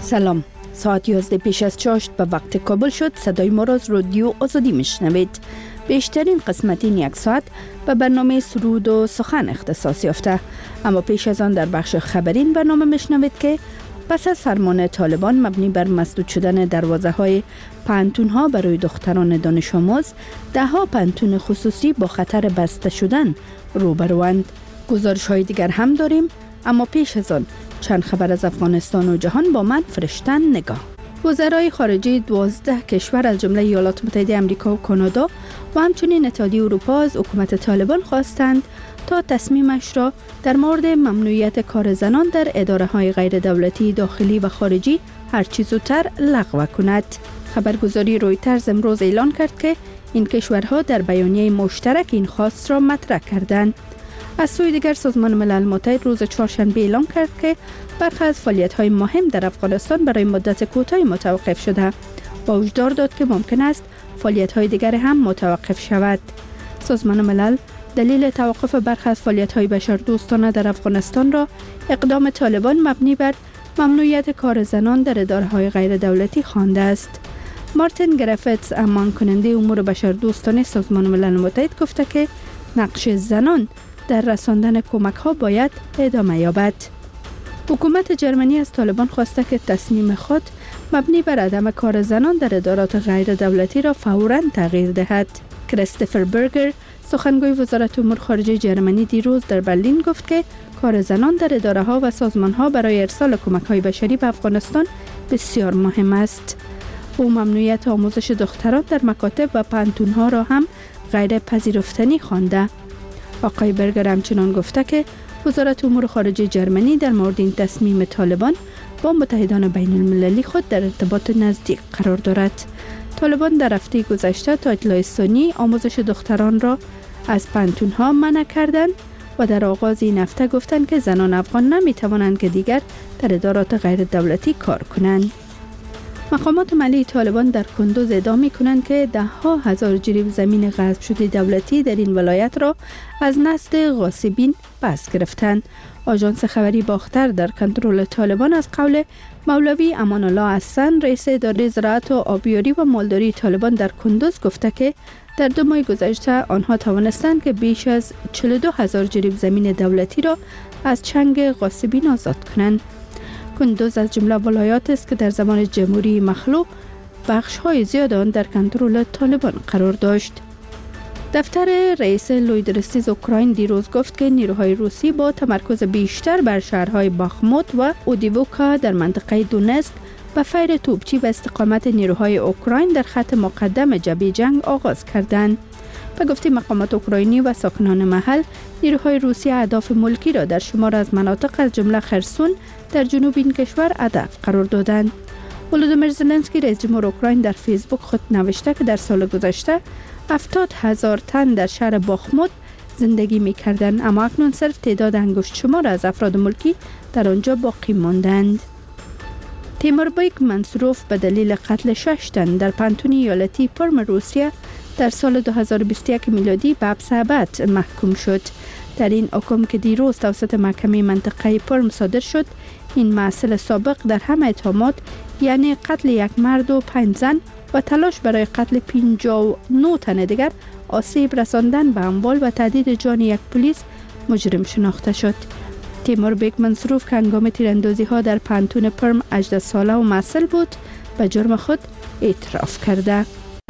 سلام. ساعت 11 پیش از چاشت به وقت کابل شد. صدای ما را از رادیو آزادی میشنوید. بیشترین قسمت این یک ساعت به برنامه سرود و سخن اختصاص یافته. اما پیش از آن در بخش خبری این برنامه میشنوید که پس از فرمان طالبان مبنی بر مسدود شدن دروازه های پانتون ها برای دختران دانش آموز، 10 پانتون خصوصی با خطر بسته شدن روبروند. گزارش های دیگر هم داریم، اما پیش از آن چند خبر از افغانستان و جهان با من فرشتن نگاه. وزرای خارجه 12 کشور از جمله ایالات متحده آمریکا و کانادا و همچنین اتحادیه اروپا از حکومت طالبان خواستند تا تصمیمش را در مورد ممنوعیت کار زنان در اداره‌های غیر دولتی داخلی و خارجی هرچی زودتر لغو کند. خبرگزاری رویترز امروز اعلان کرد که این کشورها در بیانیه مشترک این خواست را مطرح کردند. از سوی دیگر سازمان ملل متحد روز چهارشنبه اعلام کرد که برخی از فعالیت‌های مهم در افغانستان برای مدت کوتاهی متوقف شده و هشدار داد که ممکن است فعالیت‌های دیگر هم متوقف شود. سازمان ملل دلیل توقف برخی از فعالیت‌های بشردوستانه در افغانستان را اقدام طالبان مبنی بر ممنوعیت کار زنان در اداره‌های غیر دولتی خوانده است. مارتین گریفیتس، امان کننده امور بشردوستانه سازمان ملل متحد، گفته که نقش زنان در رساندن کمک‌ها باید ادامه یابد. حکومت جرمنی از طالبان خواسته که تصمیم خود مبنی بر عدم کار زنان در ادارات غیر دولتی را فوراً تغییر دهد. کریستوفر برگر، سخنگوی وزارت امور خارجه جرمنی، دیروز در برلین گفت که کار زنان در اداره‌ها و سازمان‌ها برای ارسال کمک‌های بشری به افغانستان بسیار مهم است. او ممنوعیت آموزش دختران در مکاتب و پانتون‌ها را هم غیر پذیرفتنی خوانده. آقای برگر همچنان گفته که وزارت امور خارجه جرمنی در مورد این تصمیم طالبان با متحدان بین المللی خود در ارتباط نزدیک قرار دارد. طالبان در هفته گذشته تا اطلاع ثانی آموزش دختران را از پانتون‌ها منع کردند و در آغاز این هفته گفتند که زنان افغان نمی توانند که دیگر در ادارات غیر دولتی کار کنند. مقامات ملی طالبان در کندوز ادعا می‌کنند که 10,000 جریب زمین غصب شده دولتی در این ولایت را از نزد غاصبین پس گرفتند. آژانس خبری باختر در کنترل طالبان از قول مولوی امان الله حسن، رئیس اداره زراعت و آبیاری و مالداری طالبان در کندوز، گفته که در 2 ماه گذشته آنها توانستند که بیش از 42,000 جریب زمین دولتی را از چنگ غاصبین آزاد کنند. کندوز از جمله ولایات است که در زمان جمهوری مخلوع بخش‌های زیاد آن در کنترل طالبان قرار داشت. دفتر رئیس لویدرستیز اوکراین دیروز گفت که نیروهای روسی با تمرکز بیشتر بر شهرهای باخموت و اودیوکا در منطقه دونتسک به فیر توپچی به استقامت نیروهای اوکراین در خط مقدم جبهه جنگ آغاز کردند. به گفته مقامات اوکراینی و ساکنان محل، نیروهای روسی اهداف ملکی را در شمار از مناطق از جمله خرسون در جنوب این کشور هدف قرار دادند. ولودیمیر زلنسکی، رئیس جمهور اوکراین، در فیسبوک خود نوشته که در سال گذشته 70,000 تن در شهر باخموت زندگی می‌کردند، اما اکنون صرف تعداد انگشت شمار از افراد ملکی در آنجا باقی ماندند. تیموربیک منصوروف به دلیل قتل 6 تن در پانتون ایالتی پرم روسیه در سال 2021 میلادی به حبس ابد محکوم شد. در این حکم که دیروز توسط محکمه منطقه پرم صادر شد، این مسئول سابق در همه اتهامات، یعنی قتل یک مرد و 5 زن و تلاش برای قتل 59 تن دیگر، آسیب رساندن به اموال و تهدید جان یک پلیس مجرم شناخته شد. تیموربیک منصوروف که هنگام تیراندازی ها در پانتون پرم 18 ساله و مسئول بود، به جرم خود اعتراف کرده.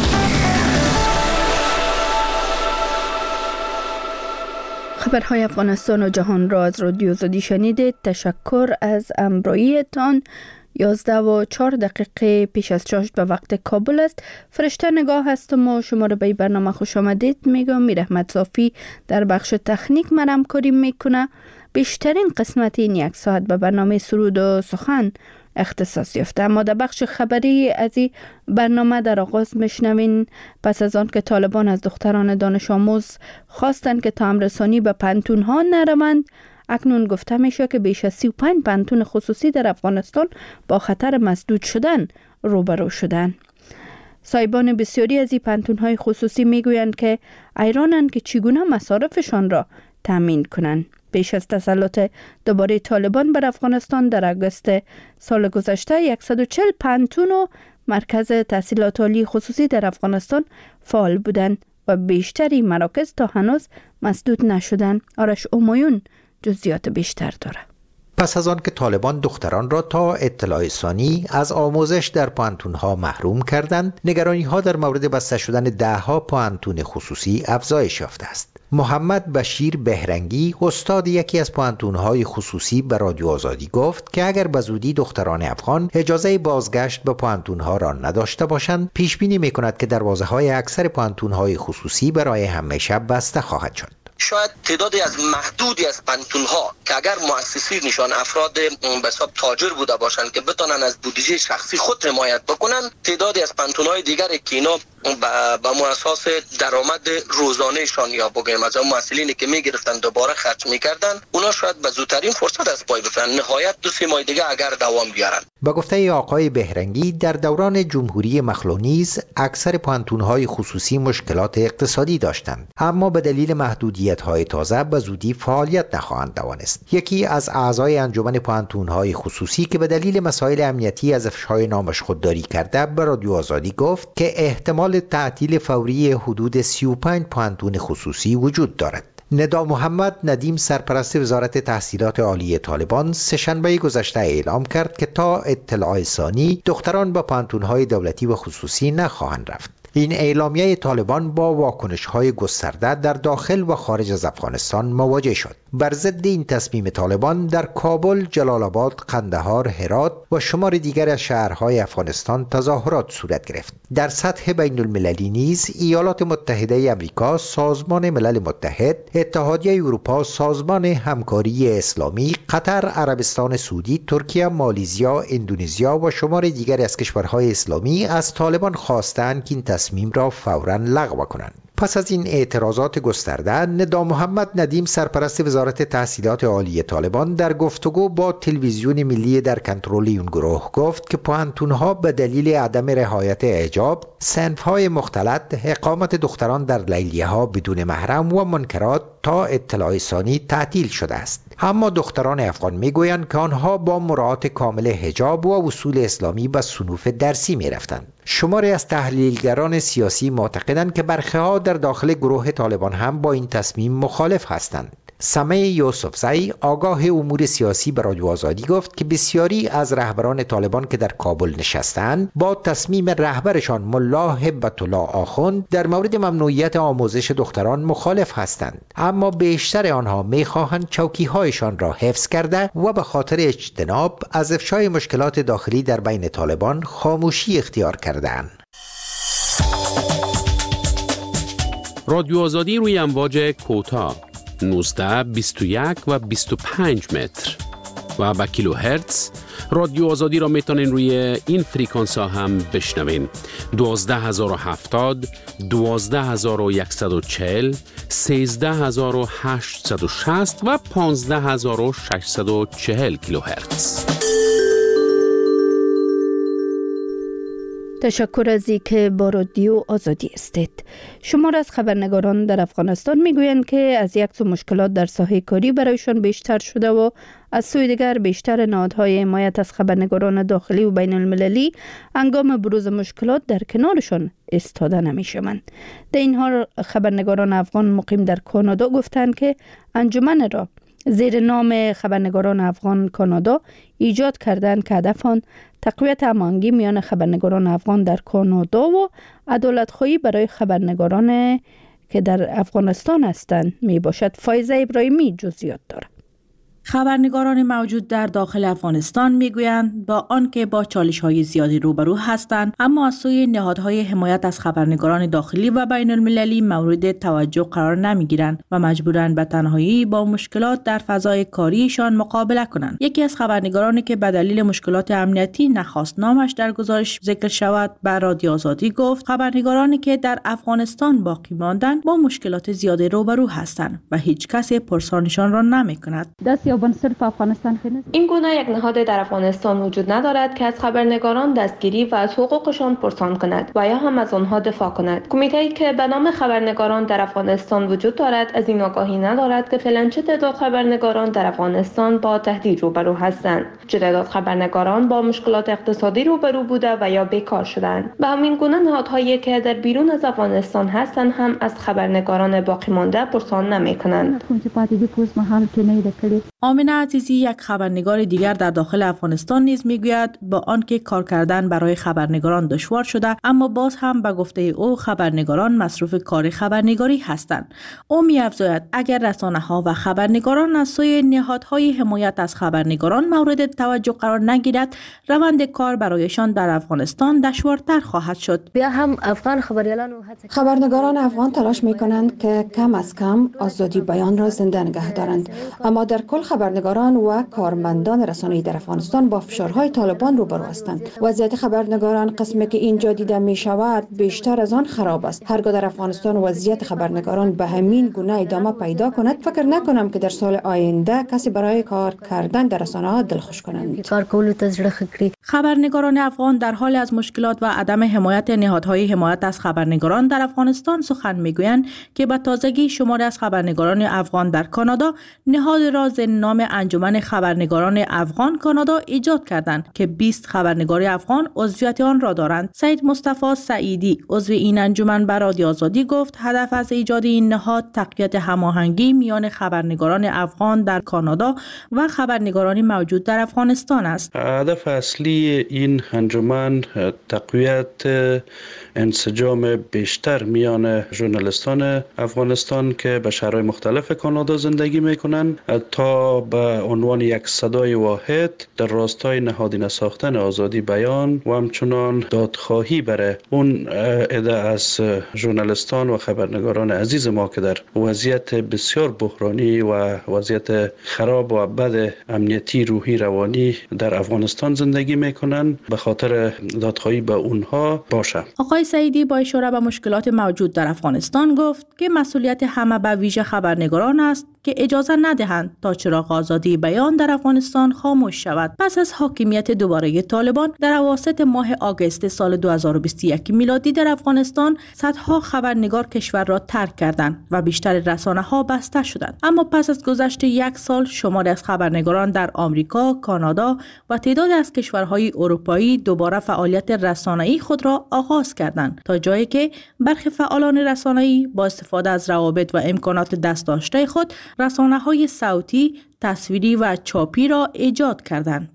خبرهای افغانستان و جهان را از رادیو آزادی شنیدید. تشکر از همراهیتان. 11:04 پیش از چاشت به وقت کابل است. فرشته نگاه هستم و شما را به این برنامه خوش آمدید میگم. میر احمد صافی در بخش تکنیک من همکاری میکنه. بیشترین قسمت این یک ساعت به برنامه سرود و سخن اختصاص یافته. اما در بخش خبری از این برنامه در آغاز میشنوین پس از آن که طالبان از دختران دانش آموز خواستند که تام رسانی به پانتون ها نروند، اکنون گفته میشه که بیش از 35 پانتون خصوصی در افغانستان با خطر مسدود شدن روبرو شدن. صاحبان بسیاری از این پانتون های خصوصی میگویند که ایرانند که چگونه مصارفشان را تامین کنند. پیش از تسلط دوباره طالبان بر افغانستان در آگوست سال گذشته 140 پانتون و مرکز تحصیلات عالی خصوصی در افغانستان فعال بودند و بیشتری مراکز تا هنوز مسدود نشدند. آرش همایون جزئیات بیشتر داره. پس از آن که طالبان دختران را تا اطلاع ثانی از آموزش در پانتون‌ها محروم کردند، نگرانی‌ها در مورد بسته شدن ده‌ها پانتون خصوصی افزایش یافته است. محمد بشیر بهرنگی، استاد یکی از پانتون‌های خصوصی، به رادیو آزادی گفت که اگر به زودی دختران افغان اجازه بازگشت به پانتون‌ها را نداشته باشند، پیش بینی می‌کند که دروازه‌های اکثر پانتون‌های خصوصی برای همیشه بسته خواهد شد. شاید تعدادی از محدودی از پانتون‌ها که اگر مؤسسینشان افراد به حساب تاجر بوده باشند که بتونن از بودجه شخصی خود حمایت بکنن، تعدادی از پانتون‌های دیگری که اینا با اساس درآمد روزانه‌شان یا بگیم از مسئولینی که میگرفتن دوباره خرج میکردن، اونا شاید به زودترین فرصت از پای بفرن، نهایت 2-3 ماه دیگه اگر دوام بیارن. با گفته آقای بهرنگی، در دوران جمهوری مخلوع اکثر پانتون‌های خصوصی مشکلات اقتصادی داشتند، اما به دلیل محدودیت‌های تازه به زودی فعالیت نخواهند توانست. یکی از اعضای انجمن پانتون‌های خصوصی که به دلیل مسائل امنیتی از افشای نامش خودداری کرده، به رادیو آزادی گفت که احتمال تعطیل فوری حدود 35 پانتون خصوصی وجود دارد. ندا محمد ندیم، سرپرست وزارت تحصیلات عالی طالبان، سه‌شنبه گذشته اعلام کرد که تا اطلاع ثانی دختران به پانتون‌های دولتی و خصوصی نخواهند رفت. این اعلامیه طالبان با واکنش‌های گسترده در داخل و خارج از افغانستان مواجه شد. بر ضد این تصمیم طالبان در کابل، جلال آباد، قندهار، هرات و شمار دیگر از شهرهای افغانستان تظاهرات صورت گرفت. در سطح بین المللی نیز ایالات متحده آمریکا، سازمان ملل متحد، اتحادیه اروپا، سازمان همکاری اسلامی، قطر، عربستان سعودی، ترکیه، مالزیا، اندونزیا و شمار دیگر از کشورهای اسلامی از طالبان خواستند که این تصمیم را فوراً لغو کنند. پس از این اعتراضات گسترده، ندا محمد ندیم، سرپرست وزارت تحصیلات عالی طالبان، در گفتگو با تلویزیون ملی در کنترل این گروه گفت که پانتون‌ها به دلیل عدم رعایت حجاب، صنف‌های مختلط، اقامت دختران در لیلیه‌ها بدون محرم و منکرات تا اطلاع ثانی تعطیل شده است. اما دختران افغان میگویند که آنها با مراعات کامل حجاب و اصول اسلامی به صنوف درسی میرفتند. شماری از تحلیلگران سیاسی معتقدند که برخی‌ها در داخل گروه طالبان هم با این تصمیم مخالف هستند. سمع یوسفزئی، آگاه امور سیاسی، به رادیو آزادی گفت که بسیاری از رهبران طالبان که در کابل نشستند با تصمیم رهبرشان ملا هبت الله آخوند در مورد ممنوعیت آموزش دختران مخالف هستند، اما بیشتر آنها می‌خواهند چوکی‌هایشان را حفظ کرده و به خاطر اجتناب از افشای مشکلات داخلی در بین طالبان خاموشی اختیار کرده‌اند. رادیو آزادی روی امواج کوتاه 19، 21 و 25 متر و با کیلو هرتز. رادیو آزادی را میتونین روی این فریکانس ها هم بشنوین: 12070، 12140، 13860 و 15640 کیلو هرتز. تشکر از اینکه با رادیو آزادی هستید. شمار از خبرنگاران در افغانستان میگویند که از یک سو مشکلات در ساحه کاری برایشان بیشتر شده و از سوی دیگر بیشتر نهادهای حمایت از خبرنگاران داخلی و بین المللی هنگام بروز مشکلات در کنارشان ایستاده نمیشوند. در این حال خبرنگاران افغان مقیم در کانادا گفتند که انجمن را زیر نام خبرنگاران افغان کانادا ایجاد کردند که هدف آن تقویت هماهنگی میان خبرنگاران افغان در کانادا و عدالت‌خواهی برای خبرنگاران که در افغانستان هستند می باشد. فایزه ابراهیمی جزئیات دارد. خبرنگاران موجود در داخل افغانستان میگویند با آنکه با چالش‌های زیادی روبرو هستند، اما از سوی نهادهای حمایت از خبرنگاران داخلی و بین المللی مورد توجه قرار نمیگیرند و مجبورند به تنهایی با مشکلات در فضای کاریشان مقابله کنند. یکی از خبرنگارانی که به دلیل مشکلات امنیتی نخواست نامش در گزارش ذکر شود، به رادیو آزادی گفت خبرنگارانی که در افغانستان باقی ماندند با مشکلات زیادی روبرو هستند و هیچ کس پرسانشان را نمی‌کند. دست خیابان صرف افغانستان که نیست. این گونه یک نهاد در افغانستان وجود ندارد که از خبرنگاران دستگیری و از حقوقشان پرسان کند و یا هم از آنها دفاع کند. کمیته‌ای که به نام خبرنگاران در افغانستان وجود دارد از این آگاهی ندارد که فعلا چه تعداد خبرنگاران در افغانستان با تهدید روبرو هستند، چه تعداد خبرنگاران با مشکلات اقتصادی روبرو بوده و یا بیکار شدند. به همین گونه نهادهایی که در بیرون از افغانستان هستند هم از خبرنگاران باقی مانده پرسان نمی‌کنند. آمنه عزیزی، یک خبرنگار دیگر در داخل افغانستان نیز میگوید با آنکه کار کردن برای خبرنگاران دشوار شده، اما باز هم به گفته او خبرنگاران مصروف کار خبرنگاری هستند. او می‌افزاید اگر رسانه‌ها و خبرنگاران از سوی نهادهای حمایت از خبرنگاران مورد توجه قرار نگیرد، روند کار برایشان در افغانستان دشوارتر خواهد شد. بیا هم افغان خبرنگاران افغان تلاش می‌کنند که کم از کم آزادی بیان را زنده نگه دارند، اما در کل خبرنگاران و کارمندان رسانه‌ای در افغانستان با فشارهای طالبان روبرو هستند. وضعیت خبرنگاران قسمی که اینجا دیده می شود بیشتر از آن خراب است. هرگاه در افغانستان وضعیت خبرنگاران به همین گونه ادامه پیدا کند، فکر نکنم که در سال آینده کسی برای کار کردن در رسانه‌ها دلخوش کنند. خبرنگاران افغان در حال از مشکلات و عدم حمایت نهادهای حمایت از خبرنگاران در افغانستان سخن میگویند که به تازگی شماری از خبرنگاران افغان در کانادا نهاد را زیر نام انجمن خبرنگاران افغان کانادا ایجاد کردند که 20 خبرنگار افغان عضویت آن را دارند. سید مصطفی سعیدی عضو این انجمن به رادیو آزادی گفت هدف از ایجاد این نهاد تقویت هماهنگی میان خبرنگاران افغان در کانادا و خبرنگاران موجود در افغانستان است. هدف اصلی این انجمن تقویت انسجام بیشتر میان ژورنالیستان افغانستان که به شهرهای مختلف کانادا زندگی میکنند تا به عنوان یک صدای واحد در راستای نهادینه ساختن آزادی بیان و همچنان دادخواهی برای اون عده از ژورنالیستان و خبرنگاران عزیز ما که در وضعیت بسیار بحرانی و وضعیت خراب و بد امنیتی روحی روانی در افغانستان زندگی میکنند به خاطر دادخواهی به اونها باشه. آقای سعیدی با اشاره به مشکلات موجود در افغانستان گفت که مسئولیت همه به ویژه خبرنگاران است که اجازه ندهند تا چراغ آزادی بیان در افغانستان خاموش شود. پس از حاکمیت دوباره طالبان در اواسط ماه آگوست سال 2021 میلادی در افغانستان صدها خبرنگار کشور را ترک کردند و بیشتر رسانه‌ها بسته شدند. اما پس از گذشت یک سال شماری از خبرنگاران در آمریکا، کانادا و تعدادی از کشورهای اروپایی دوباره فعالیت رسانه‌ای خود را آغاز کردند تا جایی که برخی فعالان رسانه‌ای با استفاده از روابط و امکانات دست داشته خود رسانه‌های صوتی، تصویری و چاپی را ایجاد کردند.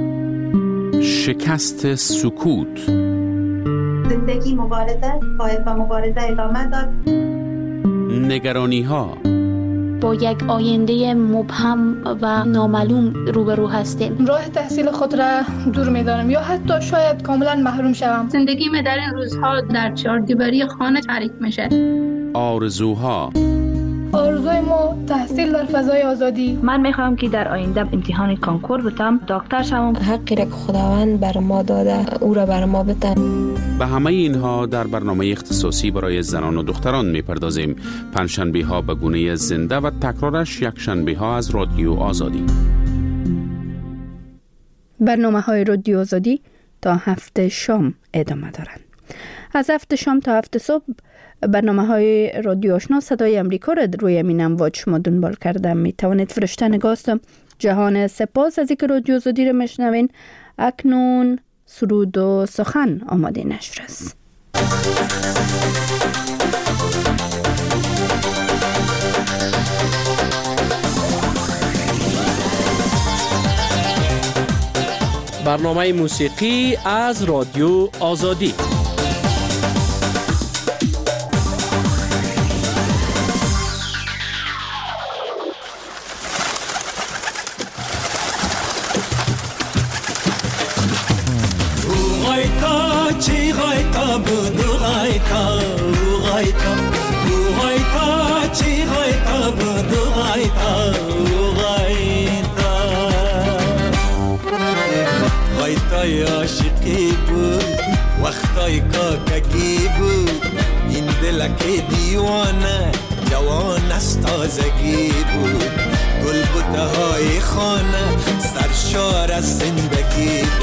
شکست سکوت. زندگی مبارزه، باید با مبارزه ادامه داد. نگرانی‌ها. با یک آینده مبهم و نامعلوم روبرو هستیم. راه تحصیل خود را دور می‌دانم یا حتی شاید کاملا محروم شوم. زندگی در این روزها در چهاردیواری خانه تعریف میشه. آرزوها. آرزوی ما تحصیل در فضای آزادی. من میخوام که در آینده امتحان کانکور بتم، دکتر شوم. حقی را که خداوند بر ما داده او را بر ما بده. به همه اینها در برنامه اختصاصی برای زنان و دختران میپردازیم. پنجشنبه ها به گونه زنده و تکرارش یک شنبه ها از رادیو آزادی. برنامه های رادیو آزادی تا 7 شام ادامه دارند. از 7 شام تا 7 صبح برنامه های رادیو آشنا صدای امریکا را روی امین امواج شما دنبال کرده می توانید. فرشته نگاست جهان سپاس از اینکه رادیو آزادی را میشنوین. اکنون سرود و سخن آماده نشر است. برنامه موسیقی از رادیو آزادی. عاشقی بود وقتای کاککی بود این دلک دیوانه جوان از تازگی بود گل بوته های خانه سرشار از زندگی